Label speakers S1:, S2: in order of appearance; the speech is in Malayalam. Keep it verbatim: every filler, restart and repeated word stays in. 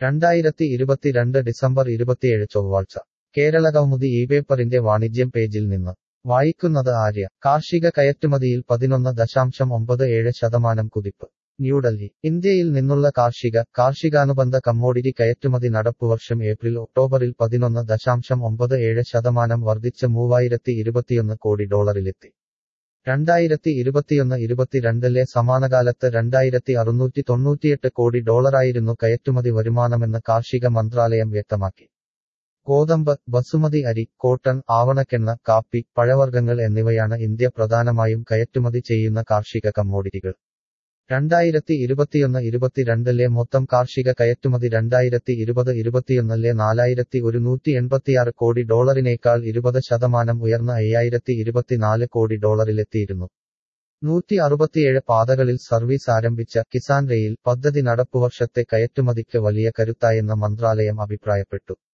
S1: രണ്ടായിരത്തി ഇരുപത്തിരണ്ട് ഡിസംബർ ഇരുപത്തിയേഴ് ചൊവ്വാഴ്ച കേരളകൗമുദി ഈ പേപ്പറിന്റെ വാണിജ്യം പേജിൽ നിന്ന് വായിക്കുന്നത് ആര്യ. കാർഷിക കയറ്റുമതിയിൽ പതിനൊന്ന് ദശാംശം ഒമ്പത് ഏഴ് ശതമാനം കുതിപ്പ്. ന്യൂഡൽഹി. ഇന്ത്യയിൽ നിന്നുള്ള കാർഷിക, കാർഷികാനുബന്ധ കമ്മോഡിറ്റി കയറ്റുമതി നടപ്പുവർഷം ഏപ്രിൽ ഒക്ടോബറിൽ പതിനൊന്ന് ദശാംശം ഒമ്പത് ഏഴ് ശതമാനം വർദ്ധിച്ച് മൂവായിരത്തി ഇരുപത്തിയൊന്ന് കോടി ഡോളറിലെത്തി. രണ്ടായിരത്തി ഇരുപത്തിയൊന്ന് ഇരുപത്തിരണ്ടിലെ സമാനകാലത്ത് രണ്ടായിരത്തി അറുന്നൂറ്റി തൊണ്ണൂറ്റിയെട്ട് കോടി ഡോളറായിരുന്നു കയറ്റുമതി വരുമാനമെന്ന് കാർഷിക മന്ത്രാലയം വ്യക്തമാക്കി. ഗോതമ്പ്, ബസുമതി അരി, കോട്ടൺ, ആവണക്കെണ്ണ, കാപ്പി, പഴവർഗ്ഗങ്ങൾ എന്നിവയാണ് ഇന്ത്യ പ്രധാനമായും കയറ്റുമതി ചെയ്യുന്ന കാർഷിക കമ്മോഡിറ്റികൾ. രണ്ടായിരത്തി ഇരുപത്തിയൊന്ന് ഇരുപത്തിരണ്ടിലെ മൊത്തം കാർഷിക കയറ്റുമതി രണ്ടായിരത്തി ഇരുപത് ഇരുപത്തിയൊന്നിലെ നാലായിരത്തി ഒരുന്നൂറ്റി എൺപത്തിയാറ് കോടി ഡോളറിനേക്കാൾ ഇരുപത് ശതമാനം ഉയർന്ന് അയ്യായിരത്തി ഇരുപത്തിനാല് കോടി ഡോളറിലെത്തിയിരുന്നു. നൂറ്റി അറുപത്തിയേഴ് പാതകളിൽ സർവീസ് ആരംഭിച്ച കിസാൻ റെയിൽ പദ്ധതി നടപ്പുവർഷത്തെ കയറ്റുമതിക്ക് വലിയ കരുത്തായെന്ന് മന്ത്രാലയം അഭിപ്രായപ്പെട്ടു.